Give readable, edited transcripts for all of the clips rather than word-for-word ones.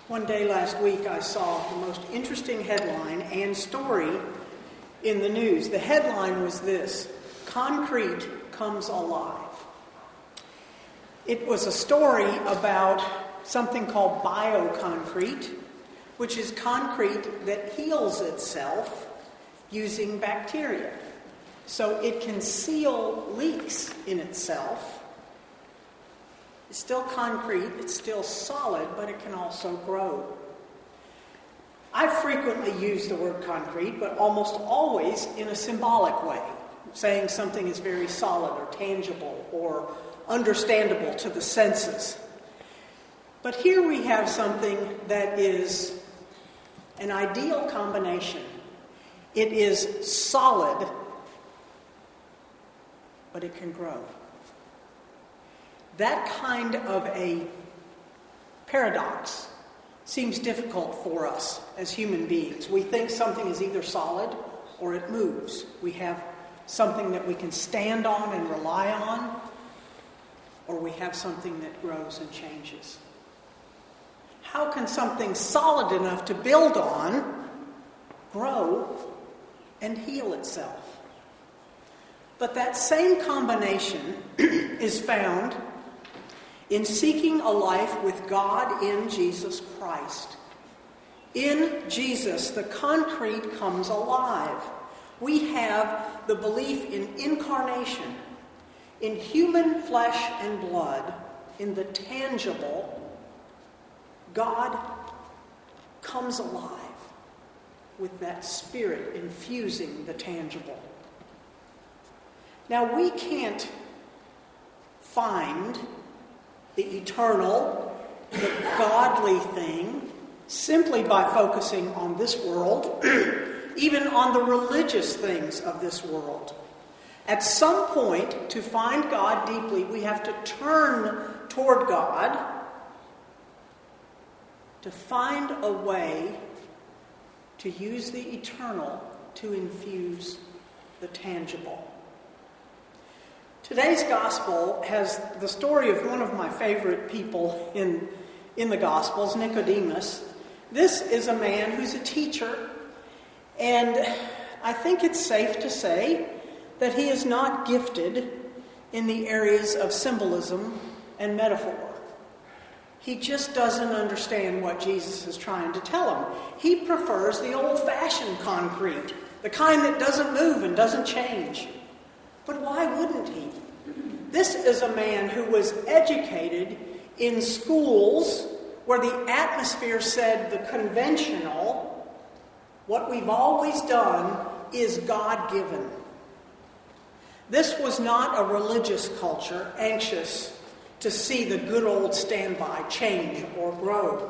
One day last week I saw the most interesting headline and story in the news. The headline was this: "Concrete comes alive." It was a story about something called bioconcrete, which is concrete that heals itself using bacteria. So it can seal leaks in itself. It's still concrete, it's still solid, but it can also grow. I frequently use the word concrete, but almost always in a symbolic way, saying something is very solid or tangible or understandable to the senses. But here we have something that is an ideal combination. It is solid, but it can grow. That kind of a paradox seems difficult for us as human beings. We think something is either solid or it moves. We have something that we can stand on and rely on, or we have something that grows and changes. How can something solid enough to build on grow and heal itself? But that same combination is found in seeking a life with God in Jesus Christ. In Jesus, the concrete comes alive. We have the belief in incarnation, in human flesh and blood, in the tangible. God comes alive with that Spirit infusing the tangible. Now, we can't find the eternal, the godly thing, simply by focusing on this world, even on the religious things of this world. At some point, to find God deeply, we have to turn toward God to find a way to use the eternal to infuse the tangible. Today's gospel has the story of one of my favorite people in the Gospels, Nicodemus. This is a man who's a teacher, and I think it's safe to say that he is not gifted in the areas of symbolism and metaphor. He just doesn't understand what Jesus is trying to tell him. He prefers the old-fashioned concrete, the kind that doesn't move and doesn't change. But why wouldn't he? This is a man who was educated in schools where the atmosphere said the conventional, what we've always done, is God-given. This was not a religious culture anxious to see the good old standby change or grow.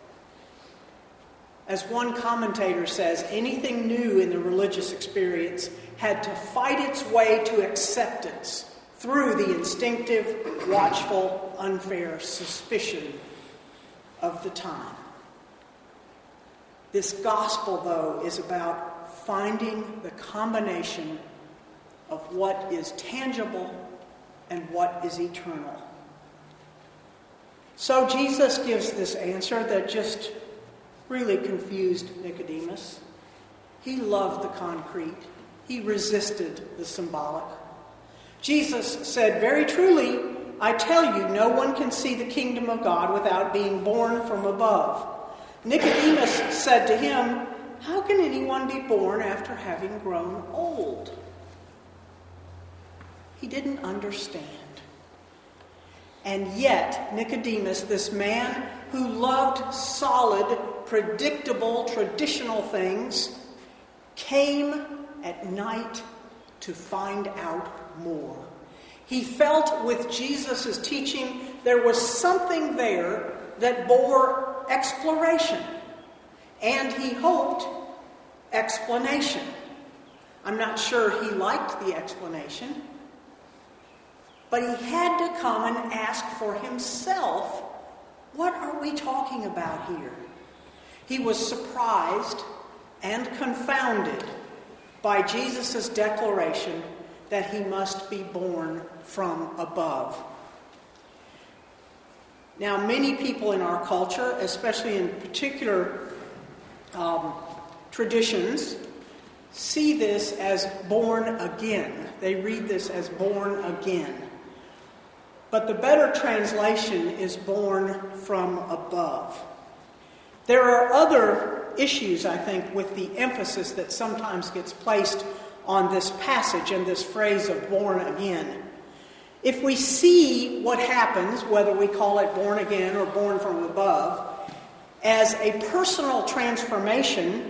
As one commentator says, anything new in the religious experience had to fight its way to acceptance through the instinctive, watchful, unfair suspicion of the time. This gospel, though, is about finding the combination of what is tangible and what is eternal. So Jesus gives this answer that just really confused Nicodemus. He loved the concrete. He resisted the symbolic. Jesus said, "Very truly, I tell you, no one can see the kingdom of God without being born from above." Nicodemus said to him, "How can anyone be born after having grown old?" He didn't understand. And yet, Nicodemus, this man who loved solid, predictable, traditional things, came at night to find out more. He felt with Jesus' teaching there was something there that bore exploration, and he hoped explanation. I'm not sure he liked the explanation, but he had to come and ask for himself, what are we talking about here? He was surprised and confounded by Jesus' declaration that he must be born from above. Now, many people in our culture, especially in particular traditions, see this as born again. They read this as born again. But the better translation is born from above. There are other issues, I think, with the emphasis that sometimes gets placed on this passage and this phrase of born again. If we see what happens, whether we call it born again or born from above, as a personal transformation,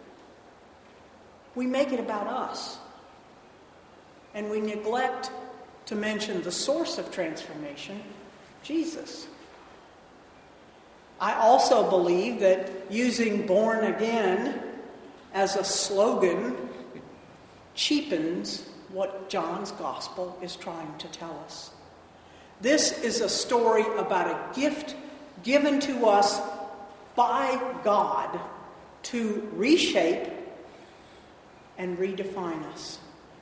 we make it about us. And we neglect to mention the source of transformation, Jesus. I also believe that using born again as a slogan cheapens what John's gospel is trying to tell us. This is a story about a gift given to us by God to reshape and redefine us.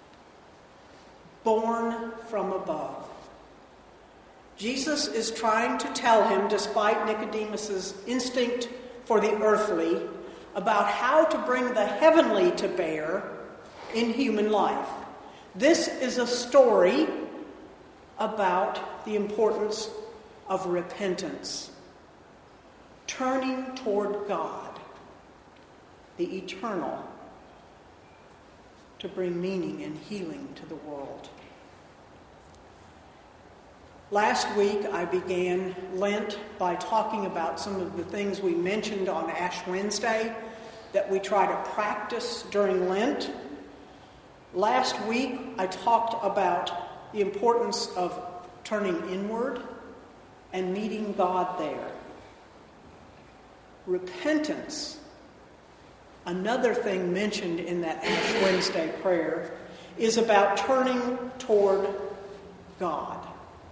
Born from above. Jesus is trying to tell him, despite Nicodemus's instinct for the earthly, about how to bring the heavenly to bear in human life. This is a story about the importance of repentance, turning toward God, the eternal, to bring meaning and healing to the world. Last week, I began Lent by talking about some of the things we mentioned on Ash Wednesday that we try to practice during Lent. Last week, I talked about the importance of turning inward and meeting God there. Repentance, another thing mentioned in that Ash Wednesday prayer, is about turning toward God,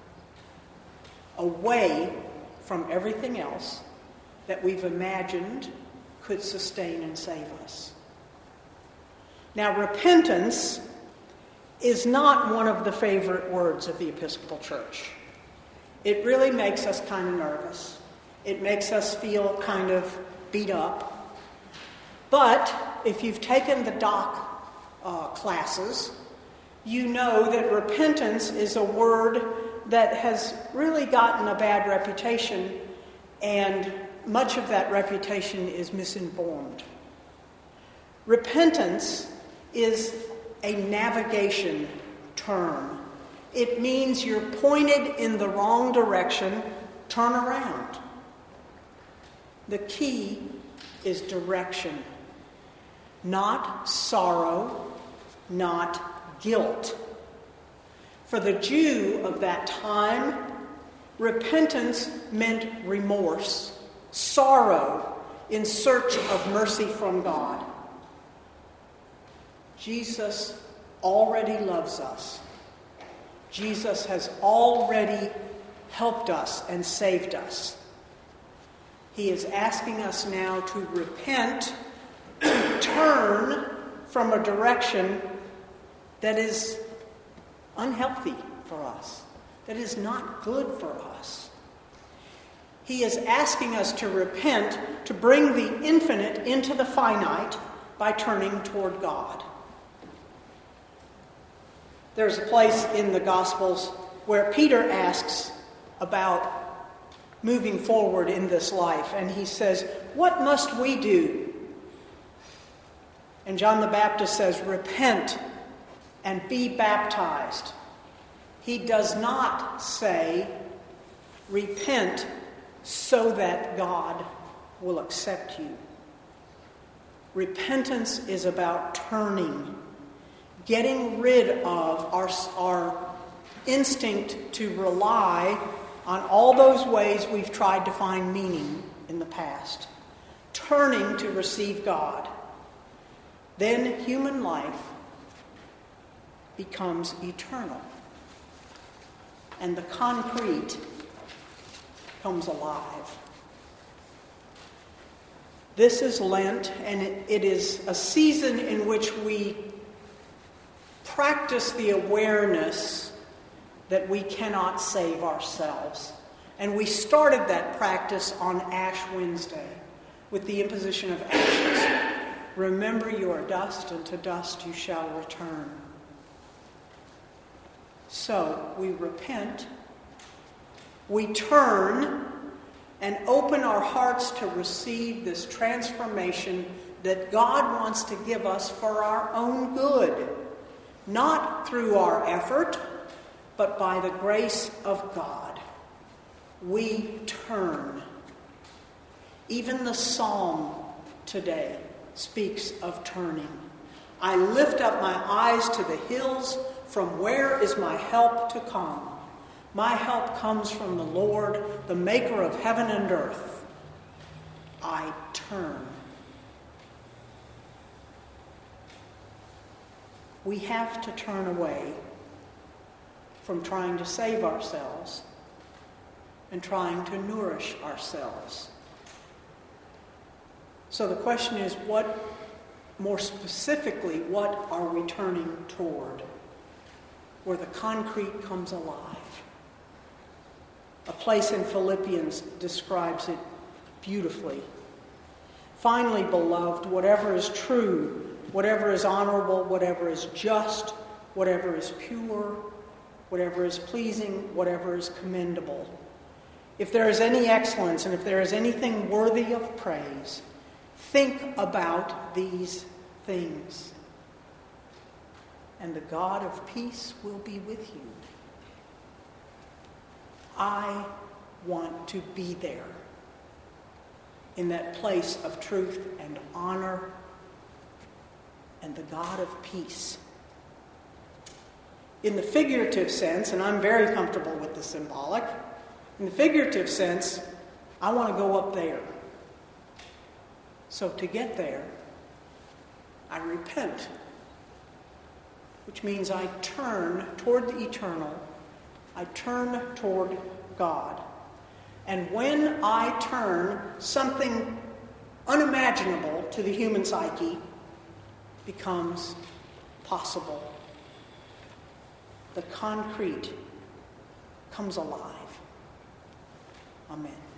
away from everything else that we've imagined could sustain and save us. Now, repentance is not one of the favorite words of the Episcopal Church. It really makes us kind of nervous. It makes us feel kind of beat up. But if you've taken the doc classes, you know that repentance is a word that has really gotten a bad reputation, and much of that reputation is misinformed. Repentance is a navigation term. It means you're pointed in the wrong direction, turn around. The key is direction, not sorrow, not guilt. For the Jew of that time, repentance meant remorse, sorrow in search of mercy from God. Jesus already loves us. Jesus has already helped us and saved us. He is asking us now to repent, to turn from a direction that is unhealthy for us, that is not good for us. He is asking us to repent, to bring the infinite into the finite by turning toward God. There's a place in the Gospels where Peter asks about moving forward in this life, and he says, "What must we do?" And John the Baptist says, "Repent and be baptized." He does not say, "Repent so that God will accept you." Repentance is about turning, getting rid of our instinct to rely on all those ways we've tried to find meaning in the past, turning to receive God. Then human life becomes eternal, and the concrete comes alive. This is Lent, and it is a season in which we practice the awareness that we cannot save ourselves And we started that practice on Ash Wednesday with the imposition of ashes. Remember you are dust, and to dust you shall return. So we repent, we turn, and open our hearts to receive this transformation that God wants to give us for our own good, not through our effort, but by the grace of God. We turn. Even the psalm today speaks of turning. I lift up my eyes to the hills. From where is my help to come? My help comes from the Lord, the maker of heaven and earth. I turn. We have to turn away from trying to save ourselves and trying to nourish ourselves. So the question is, more specifically, what are we turning toward? Where the concrete comes alive. A place in Philippians describes it beautifully. Finally, beloved, whatever is true, whatever is honorable, whatever is just, whatever is pure, whatever is pleasing, whatever is commendable. If there is any excellence and if there is anything worthy of praise, think about these things. And the God of peace will be with you. I want to be there in that place of truth and honor and the God of peace. In the figurative sense, and I'm very comfortable with the symbolic, in the figurative sense, I want to go up there. So to get there, I repent, which means I turn toward the eternal. I turn toward God. And when I turn, something unimaginable to the human psyche becomes possible. The concrete comes alive. Amen.